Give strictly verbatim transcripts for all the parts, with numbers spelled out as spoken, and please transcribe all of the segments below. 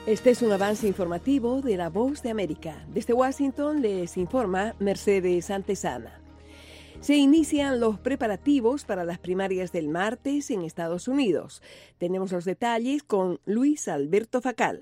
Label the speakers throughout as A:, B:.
A: Este es un avance informativo de La Voz de América. Desde Washington les informa Mercedes Antesana. Se inician los preparativos para las primarias del martes en Estados Unidos. Tenemos los detalles con Luis Alberto Facal.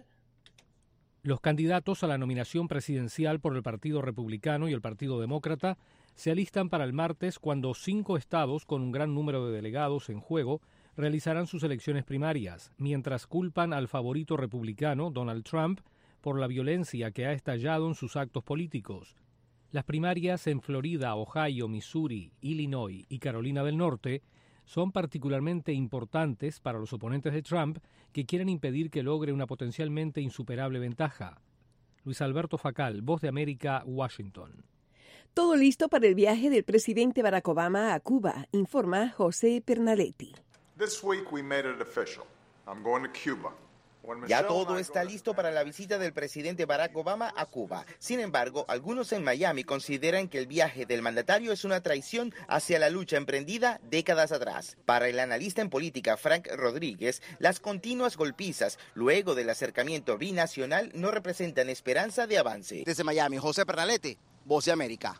B: Los candidatos a la nominación presidencial por el Partido Republicano y el Partido Demócrata se alistan para el martes, cuando cinco estados con un gran número de delegados en juego realizarán sus elecciones primarias, mientras culpan al favorito republicano, Donald Trump, por la violencia que ha estallado en sus actos políticos. Las primarias en Florida, Ohio, Missouri, Illinois y Carolina del Norte son particularmente importantes para los oponentes de Trump, que quieren impedir que logre una potencialmente insuperable ventaja. Luis Alberto Facal, Voz de América, Washington.
A: Todo listo para el viaje del presidente Barack Obama a Cuba, informa José Pernaletti.
C: This week we made it official. I'm going to Cuba.
D: Ya todo está listo para la visita del presidente Barack Obama a Cuba. Sin embargo, algunos en Miami consideran que el viaje del mandatario es una traición hacia la lucha emprendida décadas atrás. Para el analista en política Frank Rodríguez, las continuas golpizas luego del acercamiento binacional no representan esperanza de avance.
E: Desde Miami, José Pernaletti, Voz de América.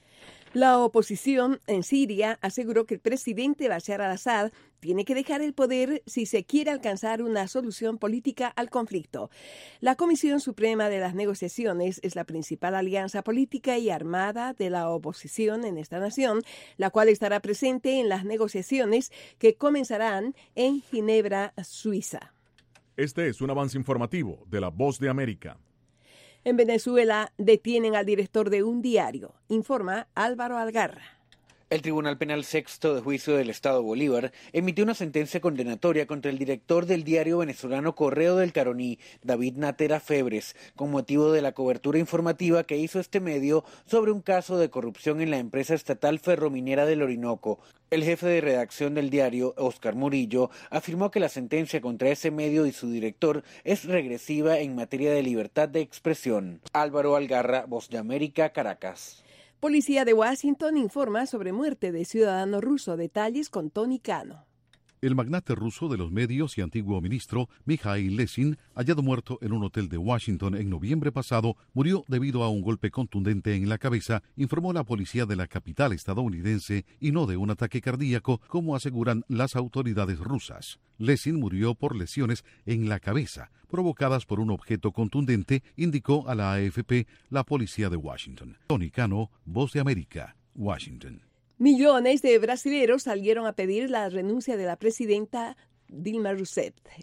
A: La oposición en Siria aseguró que el presidente Bashar al-Assad tiene que dejar el poder si se quiere alcanzar una solución política al conflicto. La Comisión Suprema de las Negociaciones es la principal alianza política y armada de la oposición en esta nación, la cual estará presente en las negociaciones que comenzarán en Ginebra, Suiza.
F: Este es un avance informativo de La Voz de América.
A: En Venezuela detienen al director de un diario, informa Álvaro Algarra.
G: El Tribunal Penal Sexto de Juicio del Estado Bolívar emitió una sentencia condenatoria contra el director del diario venezolano Correo del Caroní, David Natera Febres, con motivo de la cobertura informativa que hizo este medio sobre un caso de corrupción en la empresa estatal ferrominera del Orinoco. El jefe de redacción del diario, Óscar Murillo, afirmó que la sentencia contra ese medio y su director es regresiva en materia de libertad de expresión. Álvaro Algarra, Voz de América, Caracas.
A: Policía de Washington informa sobre muerte de ciudadano ruso. Detalles con Tony Cano.
H: El magnate ruso de los medios y antiguo ministro Mikhail Lesin, hallado muerto en un hotel de Washington en noviembre pasado, murió debido a un golpe contundente en la cabeza, informó la policía de la capital estadounidense, y no de un ataque cardíaco, como aseguran las autoridades rusas. Lesin murió por lesiones en la cabeza, provocadas por un objeto contundente, indicó a la A F P la policía de Washington. Tony Cano, Voz de América, Washington.
A: Millones de brasileños salieron a pedir la renuncia de la presidenta Dilma Rousseff.